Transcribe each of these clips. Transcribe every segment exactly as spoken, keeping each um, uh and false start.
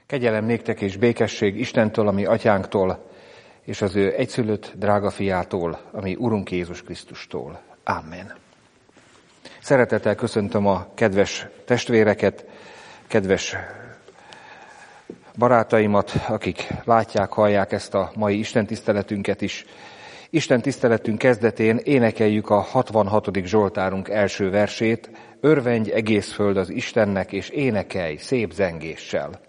Kegyelem néktek és békesség Istentől, ami atyánktól, és az ő egyszülött drága fiától, ami Urunk Jézus Krisztustól. Amen. Szeretettel köszöntöm a kedves testvéreket, kedves barátaimat, akik látják, hallják ezt a mai istentiszteletünket is. Isten tiszteletünk kezdetén énekeljük a hatvanhatodik Zsoltárunk első versét, örvendj egész föld az Istennek, és énekelj szép zengéssel.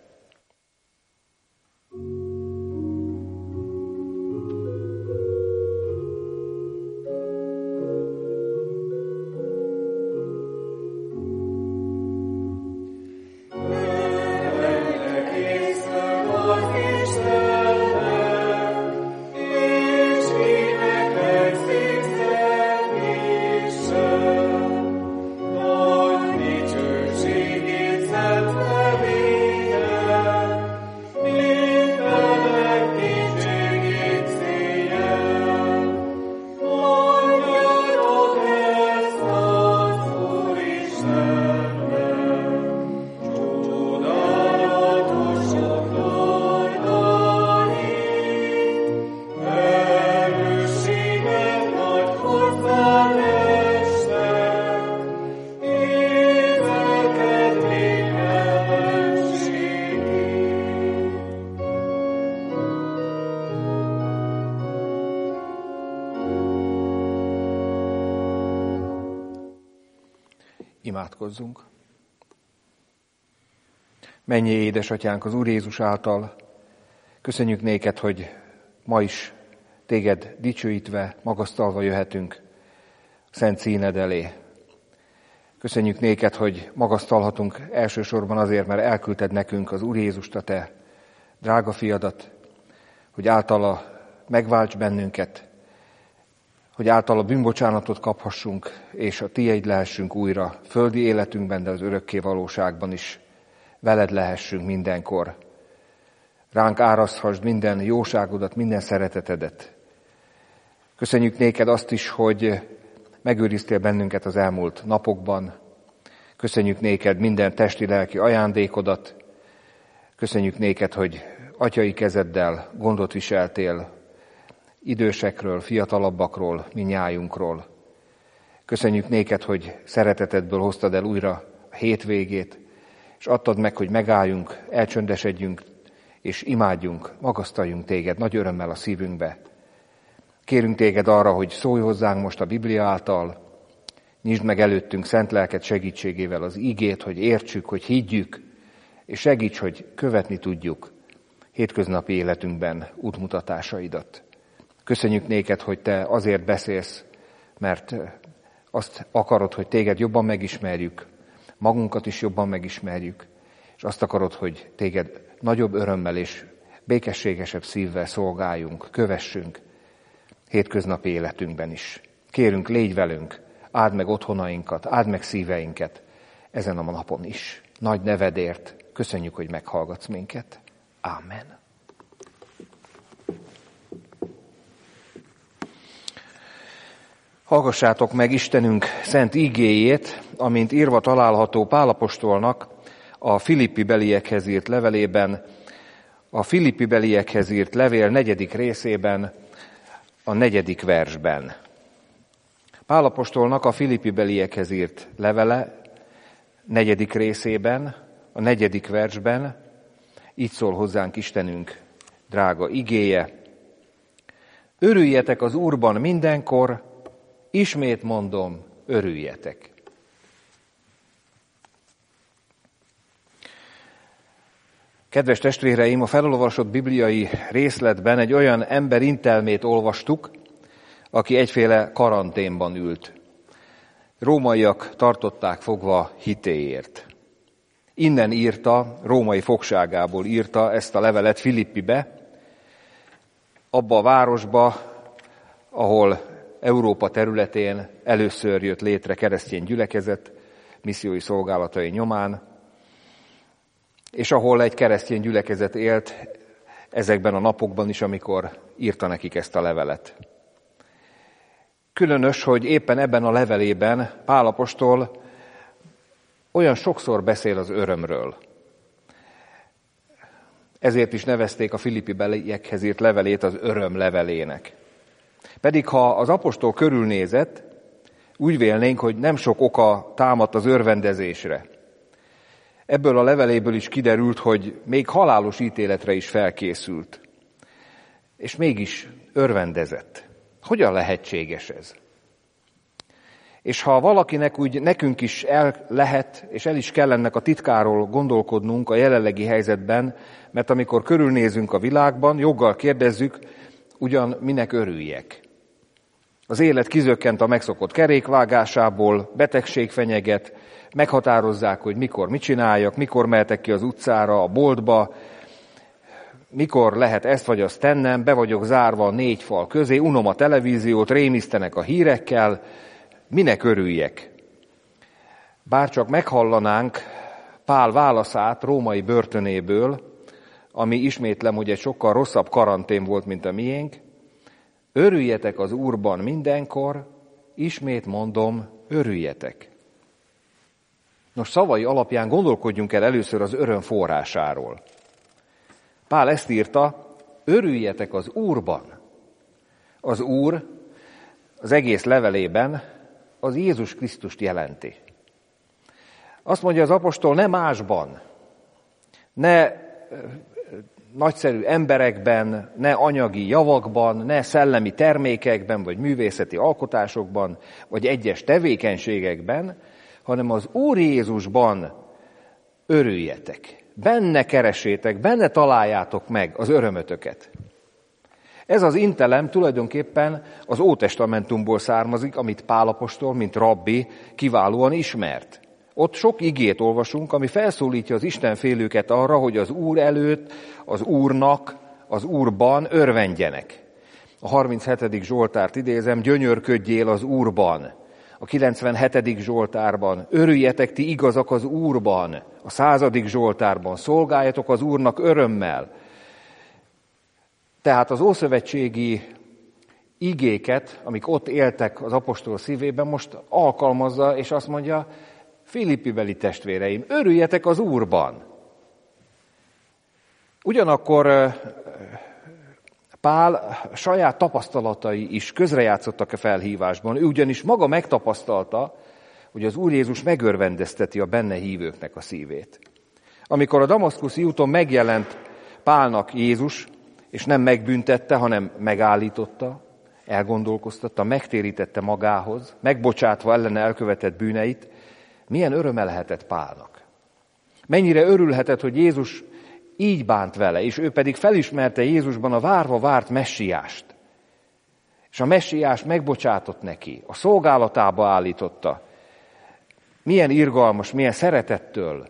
Imádkozzunk. Mennyei édesatyánk az Úr Jézus által, köszönjük néked, hogy ma is téged dicsőítve, magasztalva jöhetünk a szent színed elé. Köszönjük néked, hogy magasztalhatunk elsősorban azért, mert elküldted nekünk az Úr Jézust, a te drága fiadat, hogy általa megválts bennünket, hogy általa bűnbocsánatot kaphassunk, és a tieid lehessünk újra, földi életünkben, de az örökké valóságban is veled lehessünk mindenkor. Ránk árazhassd minden jóságodat, minden szeretetedet. Köszönjük néked azt is, hogy megőriztél bennünket az elmúlt napokban. Köszönjük néked minden testi-lelki ajándékodat. Köszönjük néked, hogy atyai kezeddel gondot viseltél idősekről, fiatalabbakról, minnyájunkról. Köszönjük néked, hogy szeretetedből hoztad el újra a hétvégét, és adtad meg, hogy megálljunk, elcsöndesedjünk, és imádjunk, magasztaljunk téged nagy örömmel a szívünkbe. Kérünk téged arra, hogy szólj hozzánk most a Biblia által, nyisd meg előttünk szent lelked segítségével az ígét, hogy értsük, hogy higgyük, és segíts, hogy követni tudjuk hétköznapi életünkben útmutatásaidat. Köszönjük néked, hogy te azért beszélsz, mert azt akarod, hogy téged jobban megismerjük, magunkat is jobban megismerjük, és azt akarod, hogy téged nagyobb örömmel és békességesebb szívvel szolgáljunk, kövessünk hétköznapi életünkben is. Kérünk, légy velünk, áld meg otthonainkat, áld meg szíveinket ezen a napon is. Nagy nevedért köszönjük, hogy meghallgatsz minket. Ámen. Hallgassátok meg Istenünk szent ígéjét, amint írva található Pál apostolnak a Filippi beliekhez írt levelében, a Filippi beliekhez írt levél negyedik részében, a negyedik versben. Pál apostolnak a Filippi beliekhez írt levele negyedik részében, a negyedik versben, így szól hozzánk Istenünk drága igéje. Örüljetek az Úrban mindenkor, ismét mondom, örüljetek. Kedves testvéreim, a felolvasott bibliai részletben egy olyan ember intelmét olvastuk, aki egyféle karanténban ült. Rómaiak tartották fogva hitéért. Innen írta, római fogságából írta ezt a levelet Filippibe, abba a városba, ahol Európa területén először jött létre keresztény gyülekezet, missziói szolgálatai nyomán, és ahol egy keresztény gyülekezet élt ezekben a napokban is, amikor írta nekik ezt a levelet. Különös, hogy éppen ebben a levelében Pál apostol olyan sokszor beszél az örömről. Ezért is nevezték a Filippi-beliekhez írt levelét az öröm levelének. Pedig ha az apostol körülnézett, úgy vélnénk, hogy nem sok oka támadt az örvendezésre. Ebből a leveléből is kiderült, hogy még halálos ítéletre is felkészült. És mégis örvendezett. Hogyan lehetséges ez? És ha valakinek úgy nekünk is el lehet, és el is kell ennek a titkáról gondolkodnunk a jelenlegi helyzetben, mert amikor körülnézünk a világban, joggal kérdezzük, ugyan minek örüljek? Az élet kizökkent a megszokott kerékvágásából, betegség fenyeget, meghatározzák, hogy mikor mit csináljak, mikor mehetek ki az utcára, a boltba, mikor lehet ezt vagy azt tennem, be vagyok zárva a négy fal közé, unom a televíziót, rémisztenek a hírekkel, minek örüljek? Bárcsak meghallanánk Pál válaszát római börtönéből, ami ismétlem, hogy egy sokkal rosszabb karantén volt, mint a miénk, örüljetek az Úrban mindenkor, ismét mondom, örüljetek. Nos, szavai alapján gondolkodjunk el először az öröm forrásáról. Pál ezt írta, örüljetek az Úrban. Az Úr az egész levelében az Jézus Krisztust jelenti. Azt mondja az apostol, ne másban, ne nagyszerű emberekben, ne anyagi javakban, ne szellemi termékekben, vagy művészeti alkotásokban, vagy egyes tevékenységekben, hanem az Úr Jézusban örüljetek. Benne keresétek, benne találjátok meg az örömötöket. Ez az intelem tulajdonképpen az Ótestamentumból származik, amit Pál apostol, mint rabbi kiválóan ismert. Ott sok igét olvasunk, ami felszólítja az istenfélőket arra, hogy az Úr előtt, az Úrnak, az Úrban örvendjenek. A harminchetedik Zsoltárt idézem, gyönyörködjél az Úrban. A kilencvenhetedik Zsoltárban, örüljetek ti igazak az Úrban. A századik Zsoltárban, szolgáljatok az Úrnak örömmel. Tehát az ószövetségi igéket, amik ott éltek az apostol szívében, most alkalmazza, és azt mondja, Filippibeli testvéreim, örüljetek az Úrban. Ugyanakkor Pál saját tapasztalatai is közrejátszottak a felhívásban. Ő ugyanis maga megtapasztalta, hogy az Úr Jézus megörvendezteti a benne hívőknek a szívét. Amikor a damaszkuszi úton megjelent Pálnak Jézus, és nem megbüntette, hanem megállította, elgondolkoztatta, megtérítette magához, megbocsátva ellene elkövetett bűneit, milyen öröme lehetett Pálnak. Mennyire örülhetett, hogy Jézus így bánt vele, és ő pedig felismerte Jézusban a várva várt messiást. És a messiás megbocsátott neki, a szolgálatába állította. Milyen irgalmas, milyen szeretettől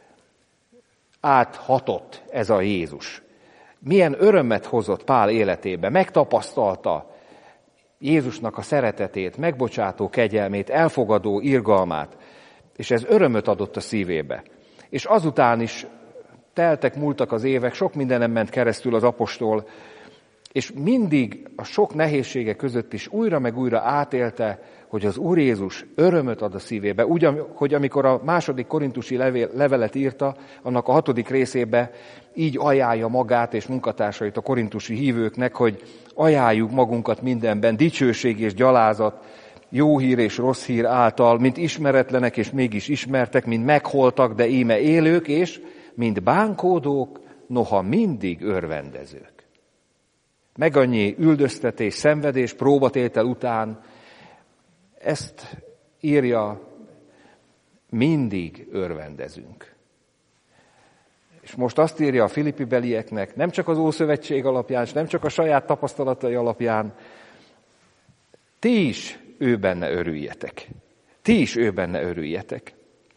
áthatott ez a Jézus. Milyen örömet hozott Pál életébe, megtapasztalta Jézusnak a szeretetét, megbocsátó kegyelmét, elfogadó irgalmát, és ez örömöt adott a szívébe. És azután is teltek, múltak az évek, sok mindenem ment keresztül az apostol, és mindig a sok nehézsége között is újra meg újra átélte, hogy az Úr Jézus örömöt ad a szívébe. Úgy, hogy amikor a második korintusi levél, levelet írta, annak a hatodik részébe így ajánlja magát és munkatársait a korintusi hívőknek, hogy ajánljuk magunkat mindenben, dicsőség és gyalázat, jó hír és rossz hír által, mint ismeretlenek és mégis ismertek, mint megholtak, de íme élők, és mint bánkódók, noha mindig örvendezők. Meg annyi üldöztetés, szenvedés, próbatétel után ezt írja, mindig örvendezünk. És most azt írja a Filippi-belieknek, nem csak az Ószövetség alapján, és nem csak a saját tapasztalatai alapján, ti is ő benne örüljetek. Ti is ő benne örüljetek.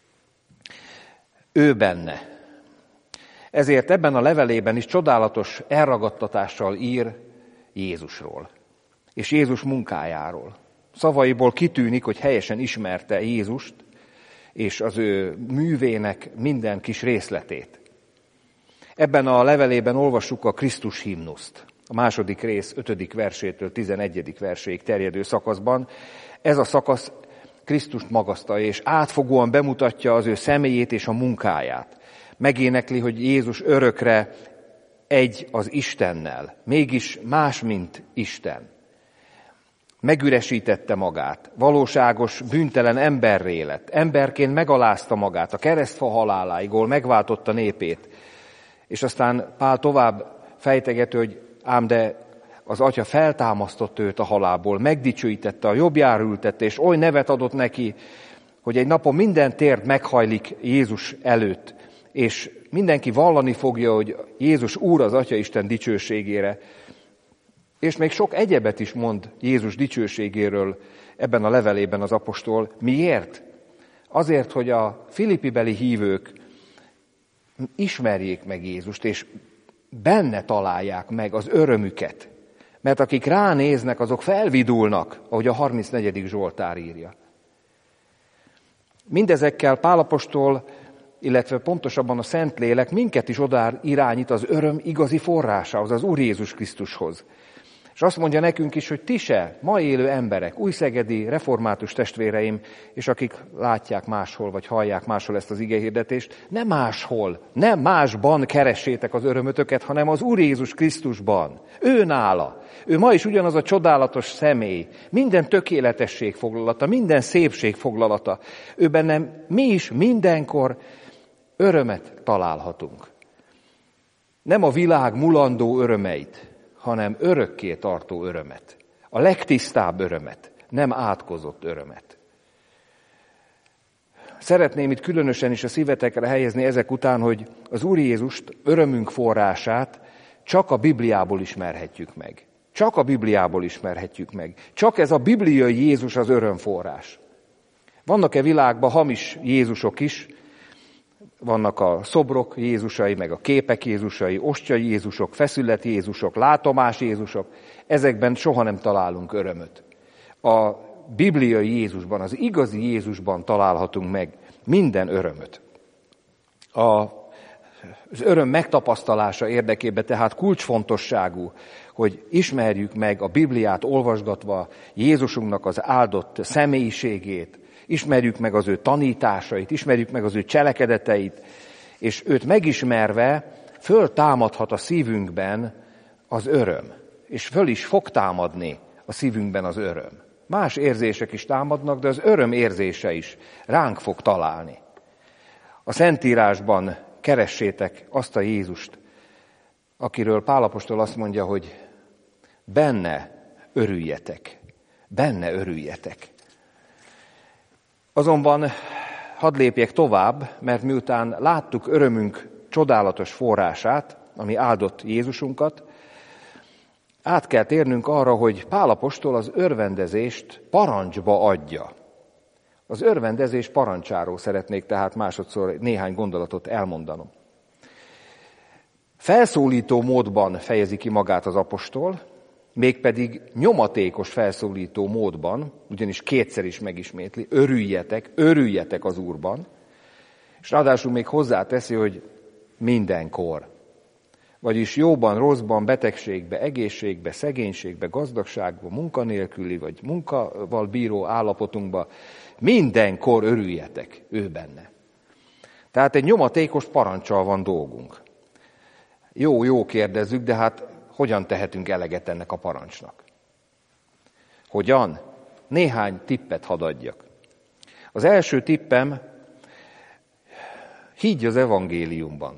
Ő benne. Ezért ebben a levelében is csodálatos elragadtatással ír Jézusról, és Jézus munkájáról. Szavaiból kitűnik, hogy helyesen ismerte Jézust, és az ő művének minden kis részletét. Ebben a levelében olvassuk a Krisztus himnuszt, a második rész ötödik versétől tizenegyedik verséig terjedő szakaszban. Ez a szakasz Krisztust magasztalja, és átfogóan bemutatja az ő személyét és a munkáját. Megénekli, hogy Jézus örökre egy az Istennel, mégis más, mint Isten. Megüresítette magát, valóságos, bűntelen emberré lett. Emberként megalázta magát, a keresztfa haláláig, ahol megváltotta népét. És aztán Pál tovább fejtegető, hogy ám de az Atya feltámasztott őt a halálból, megdicsőítette, a jobbjára ültette, és oly nevet adott neki, hogy egy napon minden térd meghajlik Jézus előtt, és mindenki vallani fogja, hogy Jézus Úr az Atya Isten dicsőségére. És még sok egyebet is mond Jézus dicsőségéről ebben a levelében az apostol. Miért? Azért, hogy a filippibeli hívők ismerjék meg Jézust, és benne találják meg az örömüket. Mert akik ránéznek, azok felvidulnak, ahogy a harmincnegyedik Zsoltár írja. Mindezekkel Pál apostol, illetve pontosabban a Szentlélek minket is oda irányít az öröm igazi forrásához, az Úr Jézus Krisztushoz. És azt mondja nekünk is, hogy ti se, ma élő emberek, újszegedi református testvéreim, és akik látják máshol, vagy hallják máshol ezt az igehirdetést, nem máshol, nem másban keressétek az örömötöket, hanem az Úr Jézus Krisztusban. Ő nála. Ő ma is ugyanaz a csodálatos személy, minden tökéletesség foglalata, minden szépség foglalata. Ő bennem mi is mindenkor örömet találhatunk. Nem a világ mulandó örömeit, hanem örökké tartó örömet. A legtisztább örömet, nem átkozott örömet. Szeretném itt különösen is a szívetekre helyezni ezek után, hogy az Úr Jézust, örömünk forrását csak a Bibliából ismerhetjük meg. Csak a Bibliából ismerhetjük meg. Csak ez a bibliai Jézus az örömforrás. Vannak-e világban hamis Jézusok is? Vannak a szobrok Jézusai, meg a képek Jézusai, ostjai Jézusok, feszület Jézusok, látomás Jézusok. Ezekben soha nem találunk örömöt. A bibliai Jézusban, az igazi Jézusban találhatunk meg minden örömöt. A, az öröm megtapasztalása érdekében tehát kulcsfontosságú, hogy ismerjük meg a Bibliát olvasgatva Jézusunknak az áldott személyiségét, ismerjük meg az ő tanításait, ismerjük meg az ő cselekedeteit, és őt megismerve föltámadhat a szívünkben az öröm, és föl is fog támadni a szívünkben az öröm. Más érzések is támadnak, de az öröm érzése is ránk fog találni. A Szentírásban keressétek azt a Jézust, akiről Pál apostol azt mondja, hogy benne örüljetek, benne örüljetek. Azonban hadd lépjek tovább, mert miután láttuk örömünk csodálatos forrását, ami áldott Jézusunkat, át kell térnünk arra, hogy Pál apostol az örvendezést parancsba adja. Az örvendezés parancsáról szeretnék tehát másodszor néhány gondolatot elmondanom. Felszólító módban fejezi ki magát az apostol, mégpedig nyomatékos felszólító módban, ugyanis kétszer is megismétli, örüljetek, örüljetek az Úrban, és ráadásul még hozzáteszi, hogy mindenkor. Vagyis jóban, rosszban, betegségbe, egészségbe, szegénységbe, gazdagságba, munkanélküli vagy munkával bíró állapotunkba, mindenkor örüljetek ő benne. Tehát egy nyomatékos parancsal van dolgunk. Jó, jó kérdezzük, de hát hogyan tehetünk eleget ennek a parancsnak? Hogyan? Néhány tippet hadd adjak. Az első tippem, higgy az evangéliumban.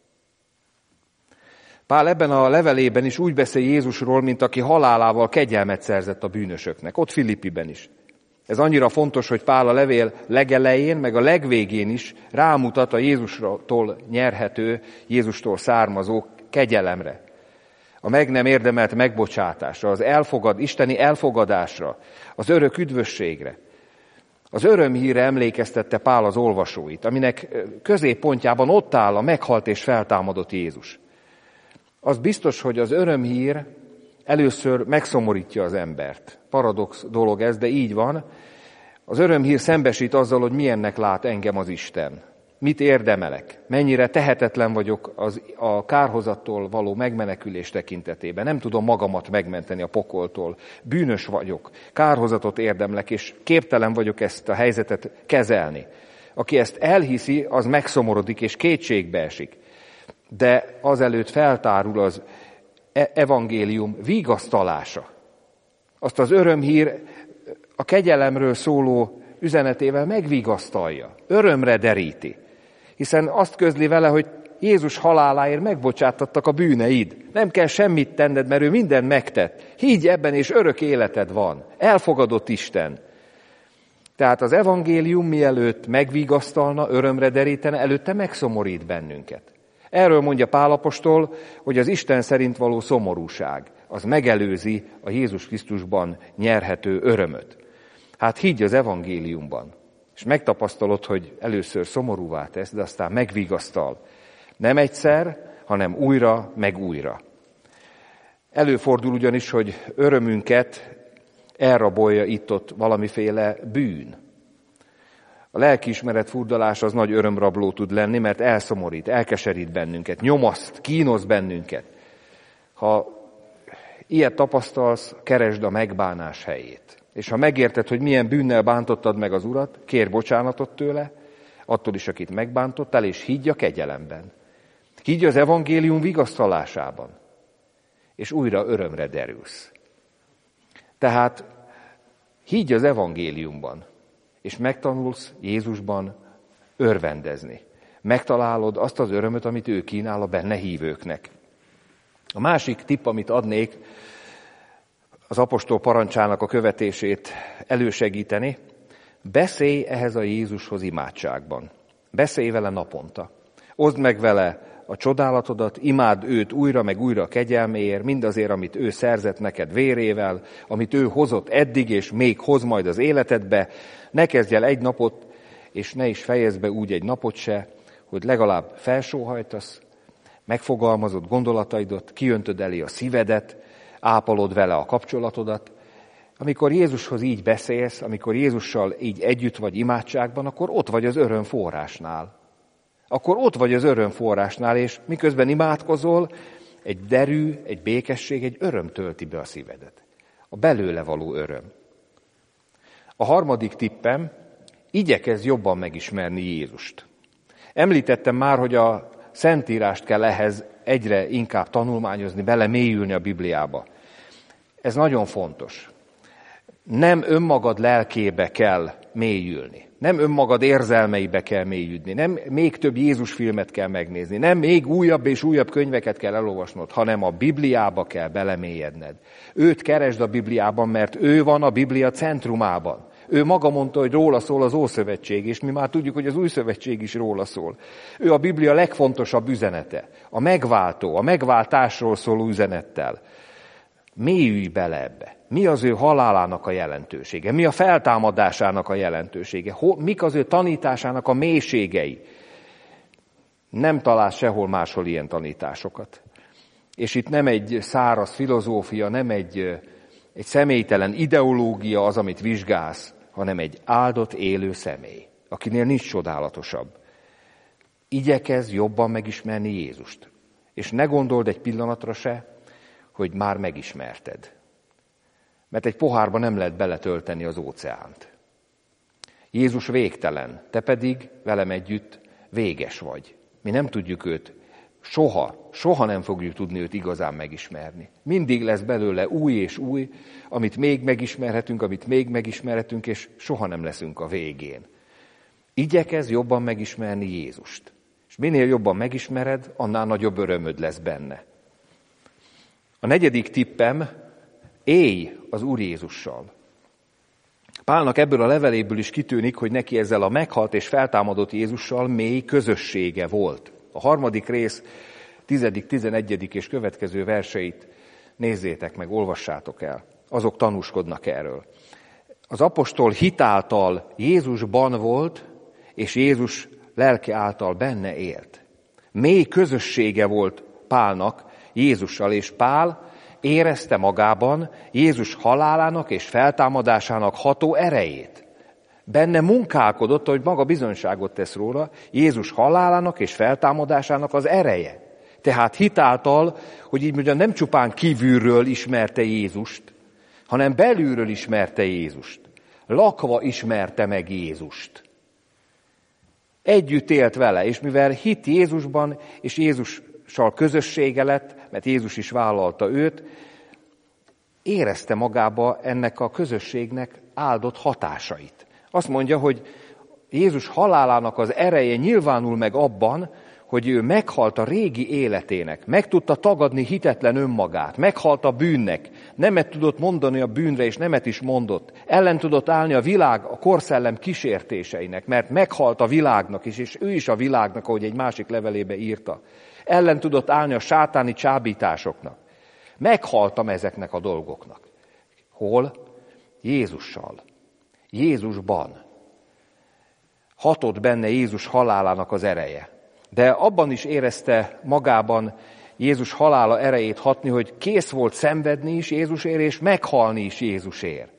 Pál ebben a levelében is úgy beszél Jézusról, mint aki halálával kegyelmet szerzett a bűnösöknek, ott Filippiben is. Ez annyira fontos, hogy Pál a levél legelején, meg a legvégén is rámutat a Jézustól nyerhető, Jézustól származó kegyelemre. A meg nem érdemelt megbocsátásra, az elfogad, isteni elfogadásra, az örök üdvösségre. Az örömhírre emlékeztette Pál az olvasóit, aminek középpontjában ott áll a meghalt és feltámadott Jézus. Az biztos, hogy az örömhír először megszomorítja az embert. Paradox dolog ez, de így van. Az örömhír szembesít azzal, hogy milyennek lát engem az Isten. Mit érdemelek? Mennyire tehetetlen vagyok az, a kárhozattól való megmenekülés tekintetében. Nem tudom magamat megmenteni a pokoltól. Bűnös vagyok, kárhozatot érdemlek, és képtelen vagyok ezt a helyzetet kezelni. Aki ezt elhiszi, az megszomorodik és kétségbe esik. de azelőtt feltárul az evangélium vigasztalása. Azt az örömhír a kegyelemről szóló üzenetével megvigasztalja, örömre deríti. Hiszen azt közli vele, hogy Jézus haláláért megbocsátattak a bűneid. Nem kell semmit tenned, mert ő mindent megtett. Higgy ebben, és örök életed van. Elfogadott Isten. Tehát az evangélium mielőtt megvigasztalna, örömre derítene, előtte megszomorít bennünket. Erről mondja Pál apostol, hogy az Isten szerint való szomorúság, az megelőzi a Jézus Krisztusban nyerhető örömöt. Hát higgy az evangéliumban, és megtapasztalod, hogy először szomorúvá tesz, de aztán megvigasztal. Nem egyszer, hanem újra, meg újra. Előfordul ugyanis, hogy örömünket elrabolja itt-ott valamiféle bűn. A lelkiismeret furdalása az nagy örömrabló tud lenni, mert elszomorít, elkeserít bennünket, nyomaszt, kínoz bennünket. Ha ilyet tapasztalsz, keresd a megbánás helyét. És ha megérted, hogy milyen bűnnel bántottad meg az Urat, kérj bocsánatot tőle, attól is, akit megbántottál, és higgy a kegyelemben. Higgy az evangélium vigasztalásában, és újra örömre derülsz. Tehát higgy az evangéliumban, és megtanulsz Jézusban örvendezni. Megtalálod azt az örömöt, amit ő kínál a benne hívőknek. A másik tipp, amit adnék, az apostol parancsának a követését elősegíteni, beszélj ehhez a Jézushoz imádságban. Beszélj vele naponta. Oszd meg vele a csodálatodat, imádd őt újra meg újra a kegyelméért, mindazért, amit ő szerzett neked vérével, amit ő hozott eddig, és még hoz majd az életedbe. Ne kezdj el egy napot, és ne is fejezd be úgy egy napot se, hogy legalább felsóhajtasz, megfogalmazod gondolataidat, kiöntöd elé a szívedet, ápolod vele a kapcsolatodat. Amikor Jézushoz így beszélsz, amikor Jézussal így együtt vagy imádságban, akkor ott vagy az öröm forrásnál. Akkor ott vagy az öröm forrásnál, és miközben imádkozol, egy derű, egy békesség, egy öröm tölti be a szívedet. A belőle való öröm. A harmadik tippem, igyekezz jobban megismerni Jézust. Említettem már, hogy a Szentírást kell ehhez egyre inkább tanulmányozni, belemélyülni a Bibliába. Ez nagyon fontos. Nem önmagad lelkébe kell mélyülni. Nem önmagad érzelmeibe kell mélyülni. Nem még több Jézus filmet kell megnézni. Nem még újabb és újabb könyveket kell elolvasnod, hanem a Bibliába kell belemélyedned. Őt keresd a Bibliában, mert ő van a Biblia centrumában. Ő maga mondta, hogy róla szól az Ószövetség, és mi már tudjuk, hogy az Új Szövetség is róla szól. Ő a Biblia legfontosabb üzenete, a megváltó, a megváltásról szóló üzenettel. Mélyülj bele ebbe. Mi az ő halálának a jelentősége? Mi a feltámadásának a jelentősége? Mik az ő tanításának a mélységei? Nem találsz sehol máshol ilyen tanításokat. És itt nem egy száraz filozófia, nem egy, egy személytelen ideológia az, amit vizsgálsz, hanem egy áldott élő személy, akinél nincs csodálatosabb. Igyekezz jobban megismerni Jézust. És ne gondold egy pillanatra se, hogy már megismerted. Mert egy pohárba nem lehet beletölteni az óceánt. Jézus végtelen, te pedig velem együtt véges vagy. Mi nem tudjuk őt, soha, soha nem fogjuk tudni őt igazán megismerni. Mindig lesz belőle új és új, amit még megismerhetünk, amit még megismerhetünk, és soha nem leszünk a végén. Igyekezz jobban megismerni Jézust. És minél jobban megismered, annál nagyobb örömöd lesz benne. A negyedik tippem, élj az Úr Jézussal. Pálnak ebből a leveléből is kitűnik, hogy neki ezzel a meghalt és feltámadott Jézussal mély közössége volt. A harmadik rész, tizedik, tizenegyedik és következő verseit nézzétek meg, olvassátok el. Azok tanúskodnak erről. Az apostol hitáltal Jézusban volt, és Jézus lelke által benne élt. Mély közössége volt Pálnak Jézussal, és Pál érezte magában Jézus halálának és feltámadásának ható erejét. Benne munkálkodott, hogy maga bizonyságot tesz róla, Jézus halálának és feltámadásának az ereje. Tehát hitáltal, hogy így mondjam, nem csupán kívülről ismerte Jézust, hanem belülről ismerte Jézust. Lakva ismerte meg Jézust. Együtt élt vele, és mivel hit Jézusban, és Jézus Jézussal közössége lett, mert Jézus is vállalta őt, érezte magába ennek a közösségnek áldott hatásait. Azt mondja, hogy Jézus halálának az ereje nyilvánul meg abban, hogy ő meghalt a régi életének, meg tudta tagadni hitetlen önmagát, meghalt a bűnnek, nemet tudott mondani a bűnre, és nemet is mondott. Ellen tudott állni a világ, a korszellem kísértéseinek, mert meghalt a világnak is, és ő is a világnak, ahogy egy másik levelébe írta. Ellen tudott állni a sátáni csábításoknak. Meghaltam ezeknek a dolgoknak. Hol? Jézussal. Jézusban. Hatott benne Jézus halálának az ereje. De abban is érezte magában Jézus halála erejét hatni, hogy kész volt szenvedni is Jézusért, és meghalni is Jézusért.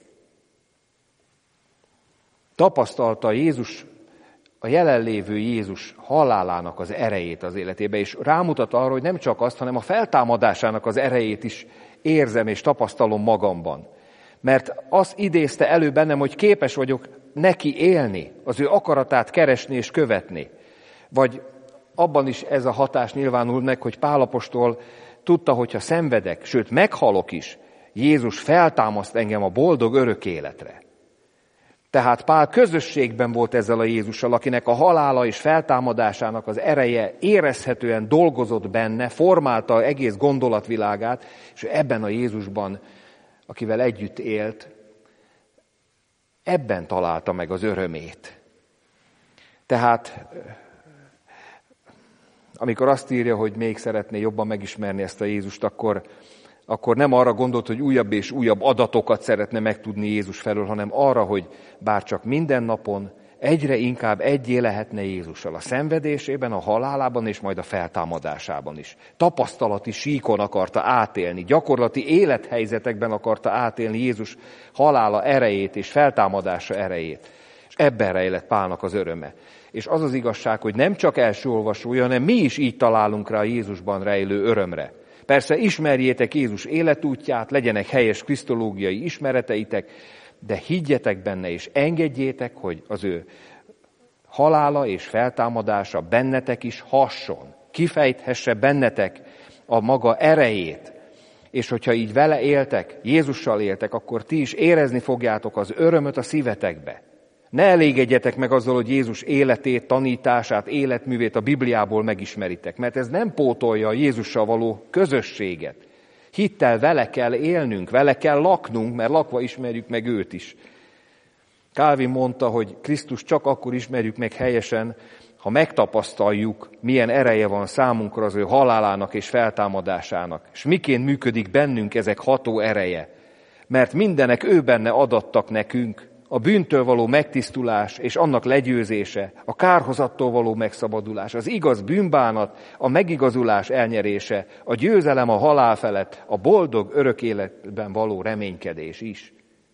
Tapasztalta Jézus, a jelenlévő Jézus halálának az erejét az életébe, és rámutat arra, hogy nem csak azt, hanem a feltámadásának az erejét is érzem és tapasztalom magamban. Mert azt idézte elő bennem, hogy képes vagyok neki élni, az ő akaratát keresni és követni. Vagy abban is ez a hatás nyilvánul meg, hogy Pál apostol tudta, hogyha szenvedek, sőt meghalok is, Jézus feltámaszt engem a boldog örök életre. Tehát Pál közösségben volt ezzel a Jézussal, akinek a halála és feltámadásának az ereje érezhetően dolgozott benne, formálta egész gondolatvilágát, és ebben a Jézusban, akivel együtt élt, ebben találta meg az örömét. Tehát amikor azt írja, hogy még szeretné jobban megismerni ezt a Jézust, akkor, akkor nem arra gondolt, hogy újabb és újabb adatokat szeretne megtudni Jézus felől, hanem arra, hogy bár csak minden napon egyre inkább egyé lehetne Jézussal. A szenvedésében, a halálában és majd a feltámadásában is. Tapasztalati síkon akarta átélni, gyakorlati élethelyzetekben akarta átélni Jézus halála erejét és feltámadása erejét. És ebben rejlett Pálnak az öröme. És az az igazság, hogy nem csak első olvasója, hanem mi is így találunk rá a Jézusban rejlő örömre. Persze ismerjétek Jézus életútját, legyenek helyes krisztológiai ismereteitek, de higgyetek benne, és engedjétek, hogy az ő halála és feltámadása bennetek is hasson, kifejthesse bennetek a maga erejét. És hogyha így vele éltek, Jézussal éltek, akkor ti is érezni fogjátok az örömöt a szívetekbe. Ne elégedjetek meg azzal, hogy Jézus életét, tanítását, életművét a Bibliából megismeritek, mert ez nem pótolja a Jézussal való közösséget. Hittel vele kell élnünk, vele kell laknunk, mert lakva ismerjük meg őt is. Calvin mondta, hogy Krisztus csak akkor ismerjük meg helyesen, ha megtapasztaljuk, milyen ereje van számunkra az ő halálának és feltámadásának, és miként működik bennünk ezek ható ereje. Mert mindenek ő benne adattak nekünk, a bűntől való megtisztulás és annak legyőzése, a kárhozattól való megszabadulás, az igaz bűnbánat, a megigazulás elnyerése, a győzelem a halál felett, a boldog örök életben való reménykedés is.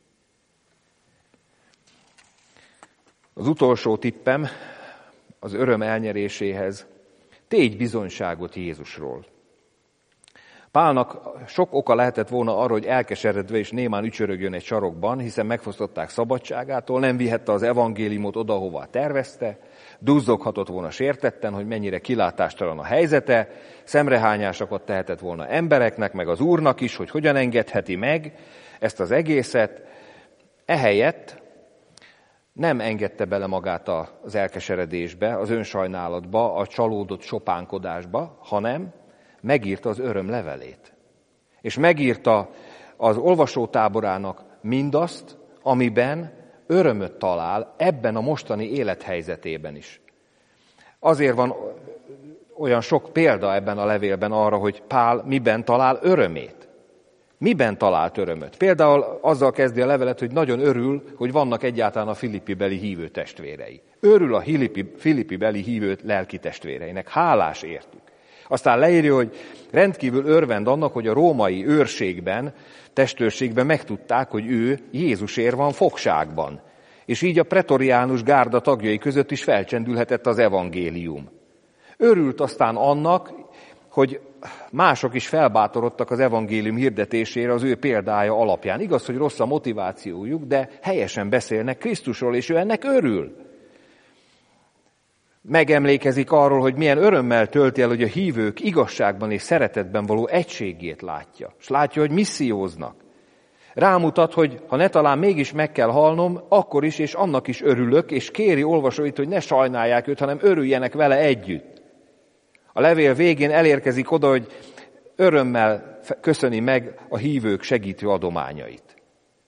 Az utolsó tippem az öröm elnyeréséhez: tégy bizonyságot Jézusról. Pálnak sok oka lehetett volna arra, hogy elkeseredve és némán ücsörögjön egy sarokban, hiszen megfosztották szabadságától, nem vihette az evangéliumot oda, hova tervezte, duzzoghatott volna sértetten, hogy mennyire kilátástalan a helyzete, szemrehányásokat tehetett volna embereknek, meg az Úrnak is, hogy hogyan engedheti meg ezt az egészet. Ehelyett nem engedte bele magát az elkeseredésbe, az önsajnálatba, a csalódott sopánkodásba, hanem megírta az öröm levelét. És megírta az olvasótáborának mindazt, amiben örömöt talál ebben a mostani élethelyzetében is. Azért van olyan sok példa ebben a levélben arra, hogy Pál miben talál örömét. Miben talált örömöt? Például azzal kezdi a levelet, hogy nagyon örül, hogy vannak egyáltalán a Filippi-beli hívő testvérei. Örül a Filippi-beli hívő lelki testvéreinek, hálás értük. Aztán leírja, hogy rendkívül örvend annak, hogy a római őrségben, testőrségben megtudták, hogy ő Jézusért van fogságban. És így a pretoriánus gárda tagjai között is felcsendülhetett az evangélium. Örült aztán annak, hogy mások is felbátorodtak az evangélium hirdetésére az ő példája alapján. Igaz, hogy rossz a motivációjuk, de helyesen beszélnek Krisztusról, és ő ennek örül. Megemlékezik arról, hogy milyen örömmel tölti el, hogy a hívők igazságban és szeretetben való egységét látja. És látja, hogy misszióznak. Rámutat, hogy ha ne talán mégis meg kell halnom, akkor is és annak is örülök, és kéri olvasóit, hogy ne sajnálják őt, hanem örüljenek vele együtt. A levél végén elérkezik oda, hogy örömmel köszöni meg a hívők segítő adományait.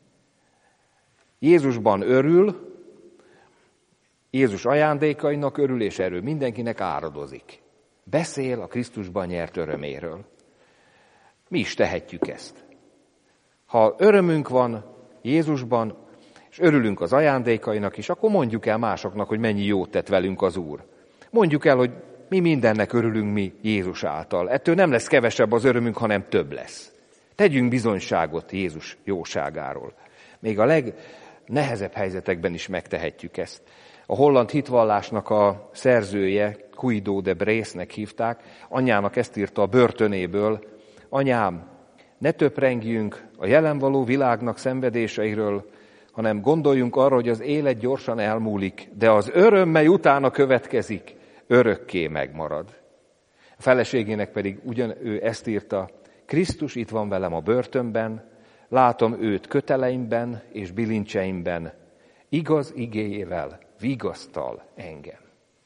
Jézusban örül, Jézus ajándékainak örül és erő mindenkinek áradozik. Beszél a Krisztusban nyert öröméről. Mi is tehetjük ezt. Ha örömünk van Jézusban, és örülünk az ajándékainak is, akkor mondjuk el másoknak, hogy mennyi jót tett velünk az Úr. Mondjuk el, hogy mi mindennek örülünk mi Jézus által. Ettől nem lesz kevesebb az örömünk, hanem több lesz. Tegyünk bizonyságot Jézus jóságáról. Még a legnehezebb helyzetekben is megtehetjük ezt. A holland hitvallásnak a szerzője, Guido de Breesnek hívták, anyjának ezt írta a börtönéből: anyám, ne töprengjünk a jelen való világnak szenvedéseiről, hanem gondoljunk arra, hogy az élet gyorsan elmúlik, de az öröm, mely utána következik, örökké megmarad. A feleségének pedig ugyan ő ezt írta: Krisztus itt van velem a börtönben, látom őt köteleimben és bilincseimben, igaz igéjével vigasztal engem.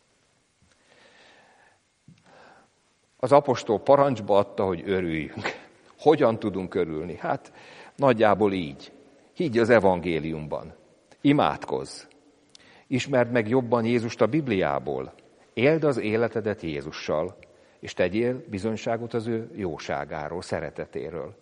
Az apostol parancsba adta, hogy örüljünk. Hogyan tudunk örülni? Hát nagyjából így. Higgy az evangéliumban. Imádkozz. Ismerd meg jobban Jézust a Bibliából. Éld az életedet Jézussal, és tegyél bizonyságot az ő jóságáról, szeretetéről.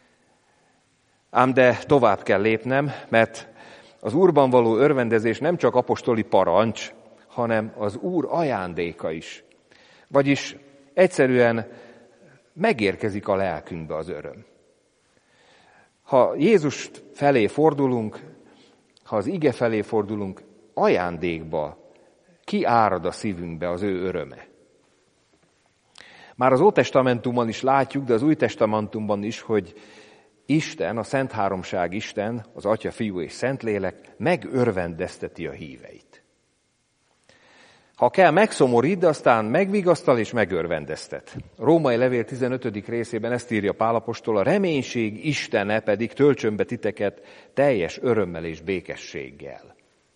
Ám de tovább kell lépnem, mert az Úrban való örvendezés nem csak apostoli parancs, hanem az Úr ajándéka is. Vagyis egyszerűen megérkezik a lelkünkbe az öröm. Ha Jézus felé fordulunk, ha az ige felé fordulunk, ajándékba kiárad a szívünkbe az ő öröme. Már az Ótestamentumban is látjuk, de az Új Testamentumban is, hogy Isten, a Szent Háromság Isten, az Atya, Fiú és Szentlélek megörvendezteti a híveit. Ha kell, megszomorít, de aztán megvigasztal és megörvendeztet. A Római levél tizenötödik részében ezt írja Pál apostol: a reménység Istene pedig töltsön be titeket teljes örömmel és békességgel.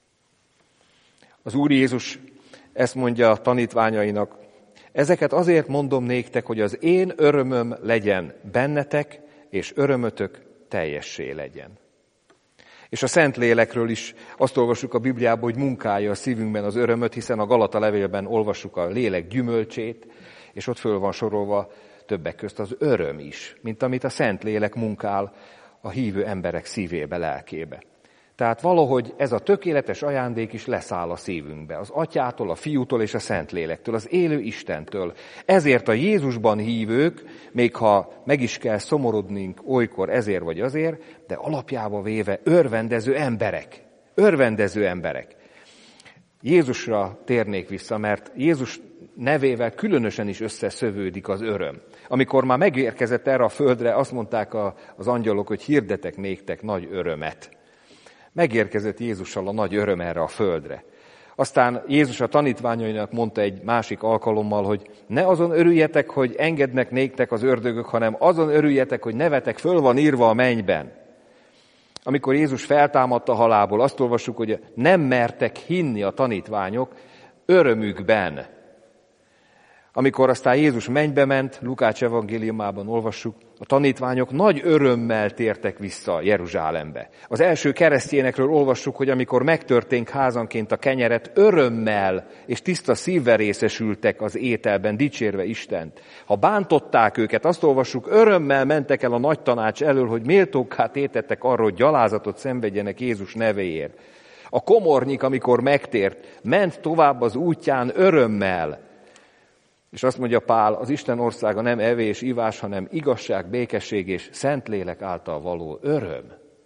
Az Úr Jézus ezt mondja a tanítványainak: ezeket azért mondom néktek, hogy az én örömöm legyen bennetek, és örömötök teljessé legyen. És a Szentlélekről is azt olvassuk a Bibliában, hogy munkálja a szívünkben az örömöt, hiszen a Galata levélben olvassuk a lélek gyümölcsét, és ott föl van sorolva többek közt az öröm is, mint amit a Szentlélek munkál a hívő emberek szívébe, lelkébe. Tehát valahogy ez a tökéletes ajándék is leszáll a szívünkbe, az Atyától, a Fiútól és a Szentlélektől, az élő Istentől. Ezért a Jézusban hívők, még ha meg is kell szomorodnunk olykor ezért vagy azért, de alapjába véve örvendező emberek. Örvendező emberek. Jézusra térnék vissza, mert Jézus nevével különösen is összeszövődik az öröm. Amikor már megérkezett erre a földre, azt mondták az angyalok, hogy hirdetek néktek nagy örömet. Megérkezett Jézussal a nagy öröm erre a földre. Aztán Jézus a tanítványainak mondta egy másik alkalommal, hogy ne azon örüljetek, hogy engednek néktek az ördögök, hanem azon örüljetek, hogy nevetek föl van írva a mennyben. Amikor Jézus feltámadt a halálból, azt olvassuk, hogy nem mertek hinni a tanítványok örömükben. Amikor aztán Jézus mennybe ment, Lukács evangéliumában olvassuk, a tanítványok nagy örömmel tértek vissza Jeruzsálembe. Az első keresztényekről olvassuk, hogy amikor megtörténk házanként a kenyeret, örömmel és tiszta szívvel részesültek az ételben, dicsérve Istent. Ha bántották őket, azt olvassuk, örömmel mentek el a nagy tanács elől, hogy méltókká tétettek arra, hogy gyalázatot szenvedjenek Jézus nevéért. A komornyik, amikor megtért, ment tovább az útján örömmel. És azt mondja Pál, az Isten országa nem evés, ivás, hanem igazság, békesség és Szentlélek által való öröm.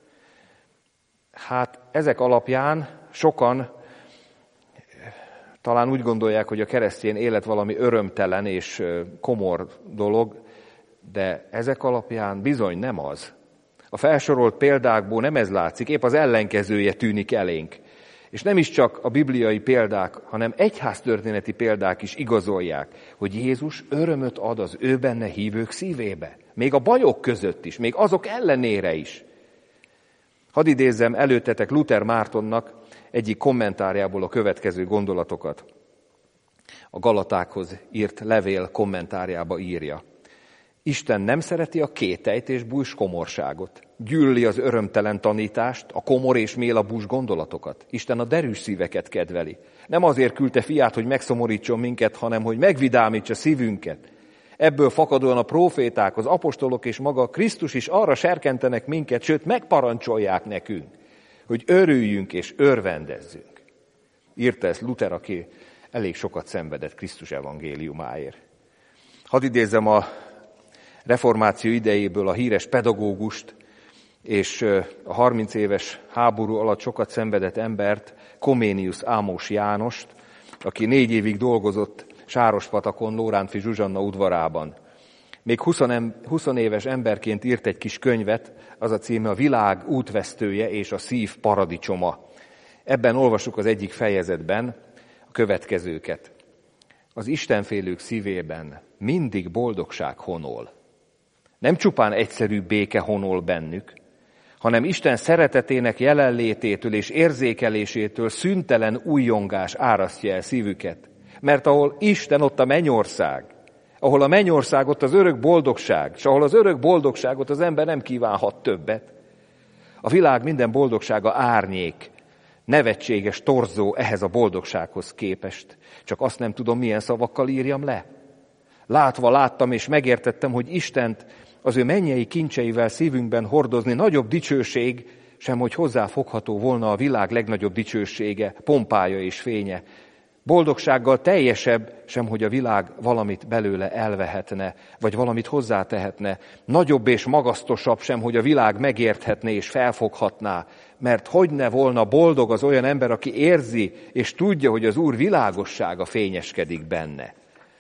Hát ezek alapján sokan talán úgy gondolják, hogy a keresztény élet valami örömtelen és komor dolog, de ezek alapján bizony nem az. A felsorolt példákból nem ez látszik, épp az ellenkezője tűnik elénk. És nem is csak a bibliai példák, hanem egyháztörténeti példák is igazolják, hogy Jézus örömöt ad az ő benne hívők szívébe. Még a bajok között is, még azok ellenére is. Hadd idézzem előttetek Luther Mártonnak egyik kommentárjából a következő gondolatokat. A Galatákhoz írt levél kommentárjába írja. Isten nem szereti a kételyt és bújs komorságot. Gyűlöli az örömtelen tanítást, a komor és mélabús gondolatokat. Isten a derűs szíveket kedveli. Nem azért küldte fiát, hogy megszomorítson minket, hanem hogy megvidámítsa szívünket. Ebből fakadóan a próféták, az apostolok és maga Krisztus is arra serkentenek minket, sőt megparancsolják nekünk, hogy örüljünk és örvendezzünk. Írta ezt Luther, aki elég sokat szenvedett Krisztus evangéliumáért. Hadd idézzem a reformáció idejéből a híres pedagógust és a harminc éves háború alatt sokat szenvedett embert, Comenius Ámos Jánost, aki négy évig dolgozott Sárospatakon, Lórántfi Zsuzsanna udvarában. Még húsz éves emberként írt egy kis könyvet, az a címe A világ útvesztője és a szív paradicsoma. Ebben olvasjuk az egyik fejezetben a következőket. Az istenfélők szívében mindig boldogság honol. Nem csupán egyszerű béke honol bennük, hanem Isten szeretetének jelenlététől és érzékelésétől szüntelen újjongás árasztja el szívüket. Mert ahol Isten, ott a mennyország. Ahol a mennyország, ott az örök boldogság. És ahol az örök boldogságot az ember nem kívánhat többet. A világ minden boldogsága árnyék, nevetséges torzó ehhez a boldogsághoz képest. Csak azt nem tudom, milyen szavakkal írjam le. Látva láttam és megértettem, hogy Istent az ő mennyei kincseivel szívünkben hordozni nagyobb dicsőség, sem hogy hozzáfogható volna a világ legnagyobb dicsősége, pompája és fénye. Boldogsággal teljesebb, sem hogy a világ valamit belőle elvehetne, vagy valamit hozzátehetne. Nagyobb és magasztosabb sem, hogy a világ megérthetné és felfoghatná. Mert hogyne volna boldog az olyan ember, aki érzi és tudja, hogy az Úr világossága fényeskedik benne.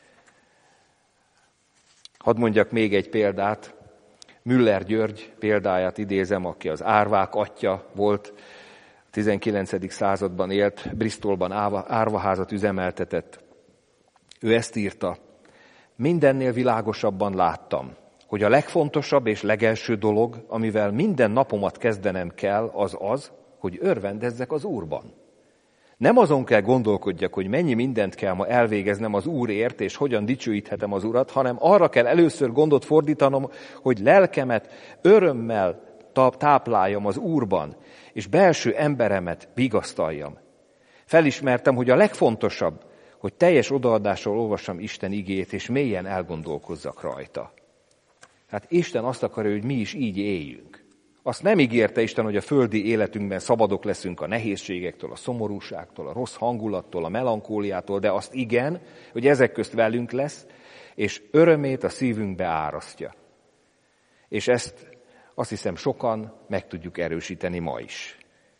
Hadd mondjak még egy példát. Müller György példáját idézem, aki az árvák atya volt, a tizenkilencedik században élt, Bristolban árvaházat üzemeltetett. Ő ezt írta: mindennél világosabban láttam, hogy a legfontosabb és legelső dolog, amivel minden napomat kezdenem kell, az az, hogy örvendezzek az Úrban. Nem azon kell gondolkodjak, hogy mennyi mindent kell ma elvégeznem az Úrért, és hogyan dicsőíthetem az Urat, hanem arra kell először gondot fordítanom, hogy lelkemet örömmel tápláljam az Úrban, és belső emberemet vigasztaljam. Felismertem, hogy a legfontosabb, hogy teljes odaadással olvassam Isten igéjét, és mélyen elgondolkozzak rajta. Hát Isten azt akarja, hogy mi is így éljünk. Azt nem ígérte Isten, hogy a földi életünkben szabadok leszünk a nehézségektől, a szomorúságtól, a rossz hangulattól, a melankóliától, de azt igen, hogy ezek közt velünk lesz, és örömét a szívünkbe árasztja. És ezt azt hiszem sokan meg tudjuk erősíteni ma is.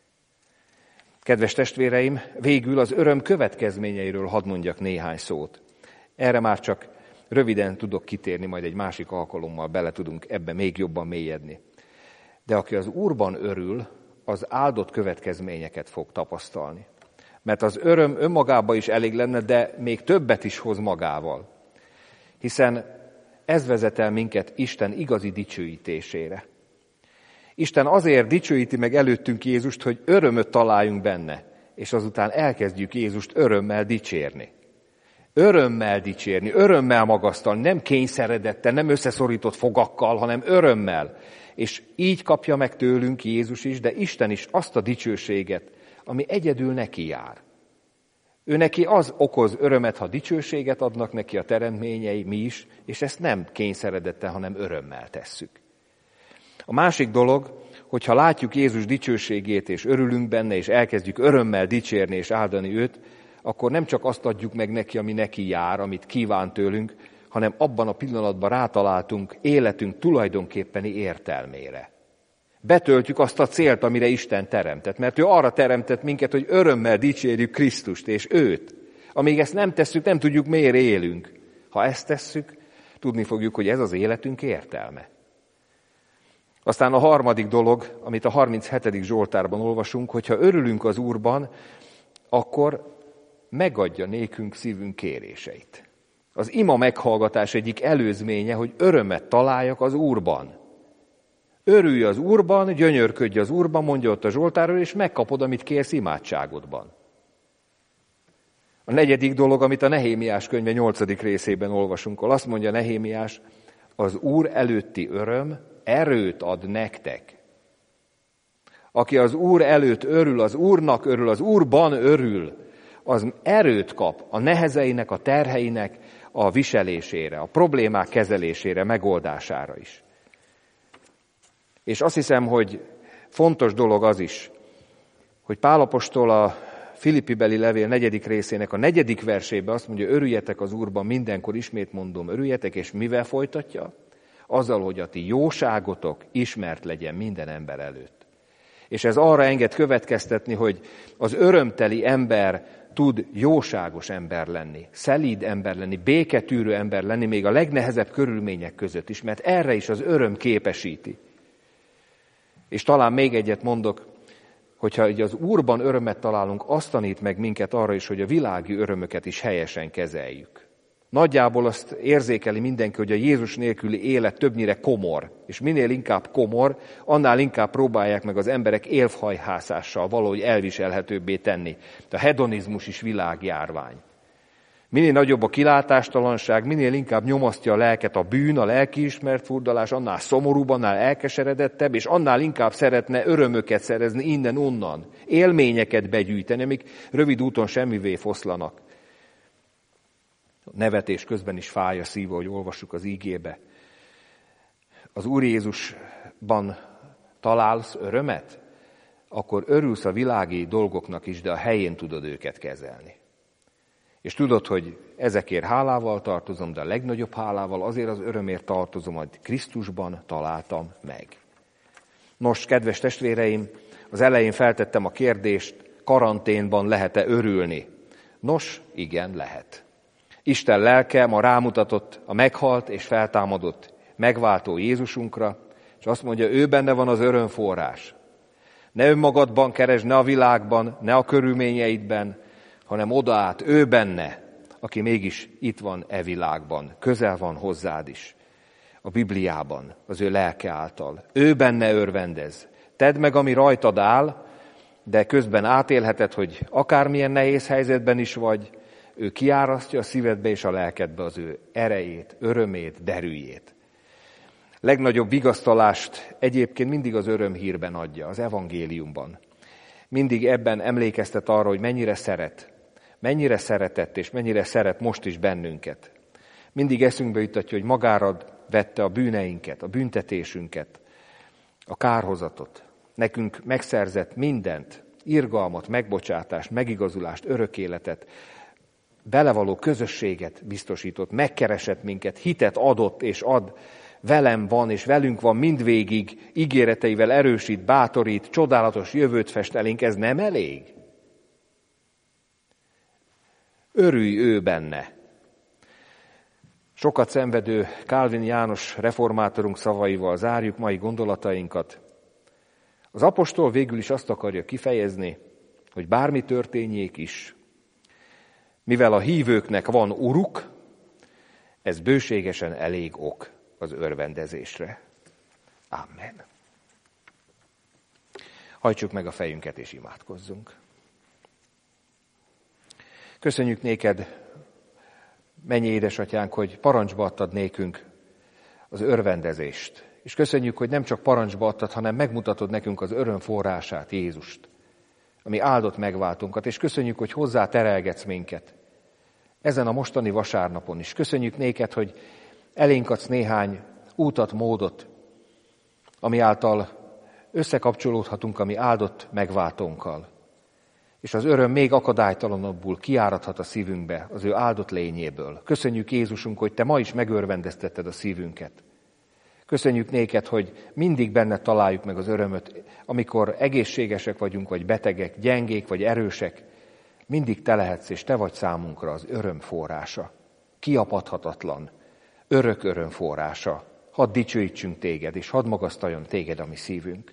Kedves testvéreim, végül az öröm következményeiről hadd mondjak néhány szót. Erre már csak röviden tudok kitérni, majd egy másik alkalommal bele tudunk ebbe még jobban mélyedni. De aki az Úrban örül, az áldott következményeket fog tapasztalni. Mert az öröm önmagában is elég lenne, de még többet is hoz magával. Hiszen ez vezet el minket Isten igazi dicsőítésére. Isten azért dicsőíti meg előttünk Jézust, hogy örömöt találjunk benne, és azután elkezdjük Jézust örömmel dicsérni. Örömmel dicsérni, örömmel magasztalni, nem kényszeredetten, nem összeszorított fogakkal, hanem örömmel. És így kapja meg tőlünk Jézus is, de Isten is azt a dicsőséget, ami egyedül neki jár. Ő neki az okoz örömet, ha dicsőséget adnak neki a teremtményei, mi is, és ezt nem kényszeredetten, hanem örömmel tesszük. A másik dolog, hogyha látjuk Jézus dicsőségét, és örülünk benne, és elkezdjük örömmel dicsérni és áldani őt, akkor nem csak azt adjuk meg neki, ami neki jár, amit kíván tőlünk, hanem abban a pillanatban rátaláltunk életünk tulajdonképpeni értelmére. Betöltjük azt a célt, amire Isten teremtett, mert ő arra teremtett minket, hogy örömmel dicsérjük Krisztust és őt. Amíg ezt nem tesszük, nem tudjuk, miért élünk. Ha ezt tesszük, tudni fogjuk, hogy ez az életünk értelme. Aztán a harmadik dolog, amit a harminchetedik Zsoltárban olvasunk, hogyha örülünk az Úrban, akkor megadja nékünk szívünk kéréseit. Az ima meghallgatás egyik előzménye, hogy örömet találjak az Úrban. Örülj az Úrban, gyönyörködj az Úrban, mondja ott a Zsoltárról, és megkapod, amit kérsz imádságodban. A negyedik dolog, amit a Nehémiás könyve nyolcadik részében olvasunk, azt mondja Nehémiás, az Úr előtti öröm erőt ad nektek. Aki az Úr előtt örül, az Úrnak örül, az Úrban örül, az erőt kap a nehezeinek, a terheinek a viselésére, a problémák kezelésére, megoldására is. És azt hiszem, hogy fontos dolog az is, hogy Pál apostol a Filippibeli levél negyedik részének a negyedik versében azt mondja, örüljetek az Úrban mindenkor, ismét mondom, örüljetek, és mivel folytatja? Azzal, hogy a ti jóságotok ismert legyen minden ember előtt. És ez arra enged következtetni, hogy az örömteli ember tud jóságos ember lenni, szelíd ember lenni, béketűrő ember lenni, még a legnehezebb körülmények között is, mert erre is az öröm képesíti. És talán még egyet mondok, hogyha így az Úrban örömet találunk, azt tanít meg minket arra is, hogy a világi örömöket is helyesen kezeljük. Nagyjából azt érzékeli mindenki, hogy a Jézus nélküli élet többnyire komor, és minél inkább komor, annál inkább próbálják meg az emberek élfhajhászással valahogy elviselhetőbbé tenni. A hedonizmus is világjárvány. Minél nagyobb a kilátástalanság, minél inkább nyomasztja a lelket a bűn, a lelkiismert furdalás, annál szomorúbb, annál elkeseredettebb, és annál inkább szeretne örömöket szerezni innen-onnan, élményeket begyűjteni, amik rövid úton semmivé foszlanak. A nevetés közben is fáj a szíve, hogy olvassuk az ígébe. Az Úr Jézusban találsz örömet, akkor örülsz a világi dolgoknak is, de a helyén tudod őket kezelni. És tudod, hogy ezekért hálával tartozom, de a legnagyobb hálával azért az örömért tartozom, hogy Krisztusban találtam meg. Nos, kedves testvéreim, az elején feltettem a kérdést, karanténban lehet-e örülni? Nos, igen, lehet. Isten lelke ma rámutatott a meghalt és feltámadott megváltó Jézusunkra, és azt mondja, ő benne van az örömforrás. Ne önmagadban keresd, ne a világban, ne a körülményeidben, hanem odaát, ő benne, aki mégis itt van e világban, közel van hozzád is, a Bibliában, az ő lelke által. Ő benne örvendez. Tedd meg, ami rajtad áll, de közben átélheted, hogy akármilyen nehéz helyzetben is vagy, ő kiárasztja a szívedbe és a lelkedbe az ő erejét, örömét, derűjét. Legnagyobb vigasztalást egyébként mindig az örömhírben adja, az evangéliumban. Mindig ebben emlékeztet arra, hogy mennyire szeret, mennyire szeretett és mennyire szeret most is bennünket. Mindig eszünkbe jutatja, hogy magára vette a bűneinket, a büntetésünket, a kárhozatot. Nekünk megszerzett mindent, irgalmat, megbocsátást, megigazulást, örök életet, belevaló közösséget biztosított, megkeresett minket, hitet adott és ad, velem van és velünk van mindvégig, ígéreteivel erősít, bátorít, csodálatos jövőt fest elénk, ez nem elég? Örülj ő benne. Sokat szenvedő Kálvin János reformátorunk szavaival zárjuk mai gondolatainkat. Az apostol végül is azt akarja kifejezni, hogy bármi történjék is, mivel a hívőknek van uruk, ez bőségesen elég ok az örvendezésre. Amen. Hajtsuk meg a fejünket és imádkozzunk. Köszönjük néked, mennyi édesatyánk, hogy parancsba adtad nékünk az örvendezést. És köszönjük, hogy nem csak parancsba adtad, hanem megmutatod nekünk az öröm forrását, Jézust, ami áldott megváltunkat. És köszönjük, hogy hozzá terelgetsz minket. Ezen a mostani vasárnapon is. Köszönjük néked, hogy elénk adsz néhány útat, módot, ami által összekapcsolódhatunk a mi áldott megváltónkkal. És az öröm még akadálytalanabbul kiáradhat a szívünkbe az ő áldott lényéből. Köszönjük Jézusunk, hogy te ma is megörvendeztetted a szívünket. Köszönjük néked, hogy mindig benne találjuk meg az örömöt, amikor egészségesek vagyunk, vagy betegek, gyengék, vagy erősek. Mindig te lehetsz, és te vagy számunkra az öröm forrása. Kiapadhatatlan, örök öröm forrása. Hadd dicsőítsünk téged, és hadd magasztaljon téged a mi szívünk.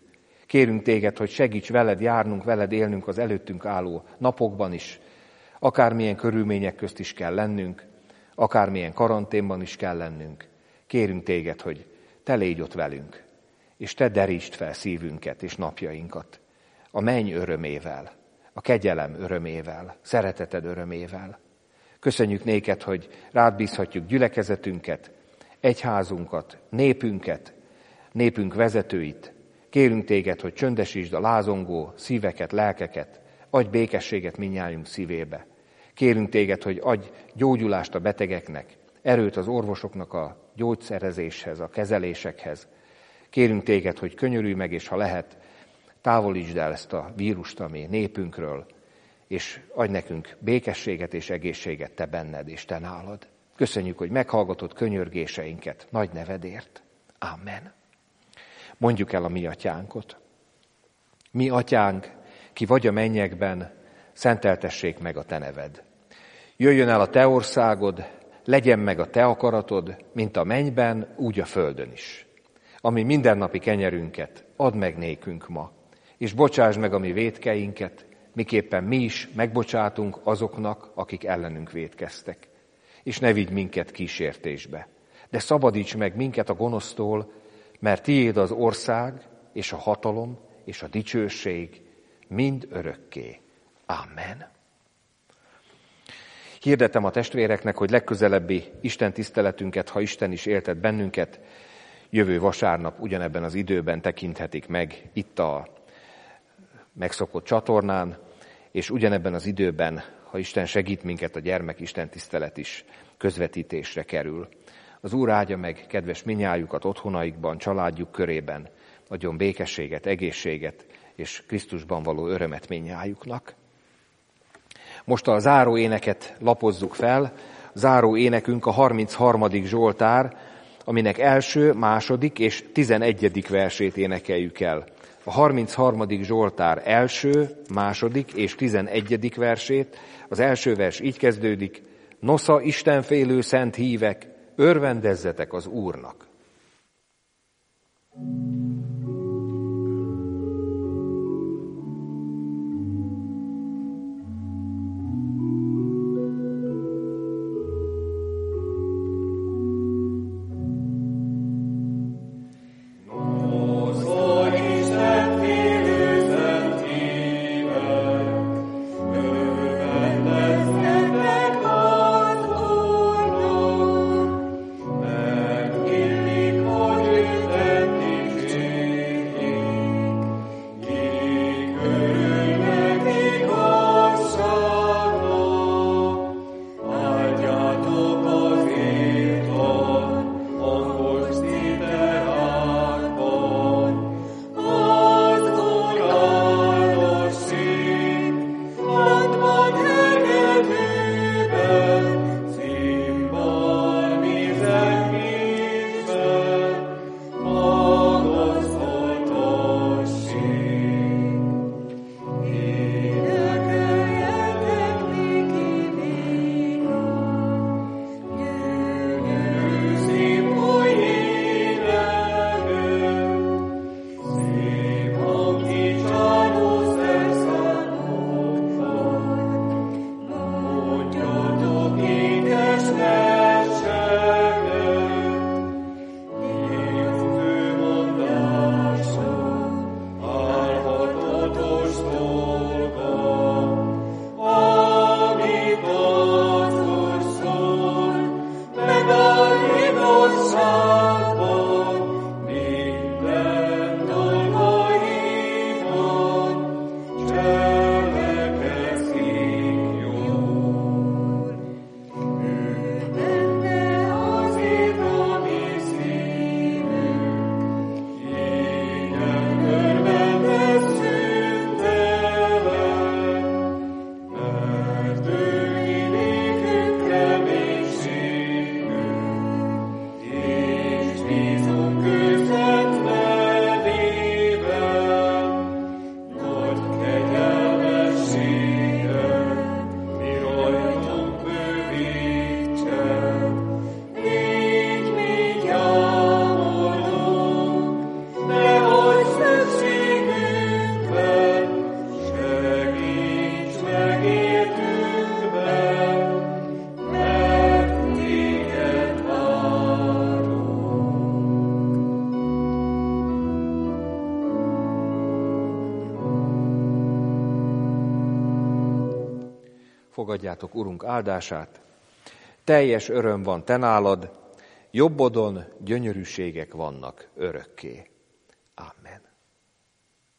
Kérünk téged, hogy segíts veled járnunk, veled élnünk az előttünk álló napokban is, akármilyen körülmények közt is kell lennünk, akármilyen karanténban is kell lennünk. Kérünk téged, hogy te légy ott velünk, és te derítsd fel szívünket és napjainkat a menny örömével, a kegyelem örömével, szereteted örömével. Köszönjük néked, hogy rád bízhatjuk gyülekezetünket, egyházunkat, népünket, népünk vezetőit. Kérünk téged, hogy csöndesítsd a lázongó szíveket, lelkeket, adj békességet mindnyájunk szívébe. Kérünk téged, hogy adj gyógyulást a betegeknek, erőt az orvosoknak a gyógyszerezéshez, a kezelésekhez. Kérünk téged, hogy könyörülj meg, és ha lehet, távolítsd el ezt a vírust, ami népünkről, és adj nekünk békességet és egészséget te benned és te nálad. Köszönjük, hogy meghallgatod könyörgéseinket nagy nevedért. Amen. Mondjuk el a mi atyánkot. Mi atyánk, ki vagy a mennyekben, szenteltessék meg a te neved. Jöjjön el a te országod, legyen meg a te akaratod, mint a mennyben, úgy a földön is. Ami mindennapi kenyerünket add meg nékünk ma, és bocsásd meg a mi vétkeinket, miképpen mi is megbocsátunk azoknak, akik ellenünk vétkeztek. És ne vigy minket kísértésbe, de szabadíts meg minket a gonosztól, mert tiéd az ország, és a hatalom, és a dicsőség mind örökké. Amen. Hirdetem a testvéreknek, hogy legközelebbi Isten tiszteletünket, ha Isten is éltet bennünket, jövő vasárnap ugyanebben az időben tekinthetik meg itt a megszokott csatornán, és ugyanebben az időben, ha Isten segít minket, a gyermek Isten tisztelet is közvetítésre kerül. Az Úr áldja meg kedves minnyájukat otthonaikban, családjuk körében, adjon békességet, egészséget és Krisztusban való örömet minnyájuknak. Most a záró éneket lapozzuk fel. A záró énekünk a harmincharmadik Zsoltár, aminek első, második és tizenegyedik versét énekeljük el. A harmincharmadik Zsoltár első, második és tizenegyedik versét. Az első vers így kezdődik: Nosza, istenfélő szent hívek, örvendezzetek az Úrnak. Thank fogadjátok Urunk áldását. Teljes öröm van te nálad, jobbodon gyönyörűségek vannak örökké. Amen.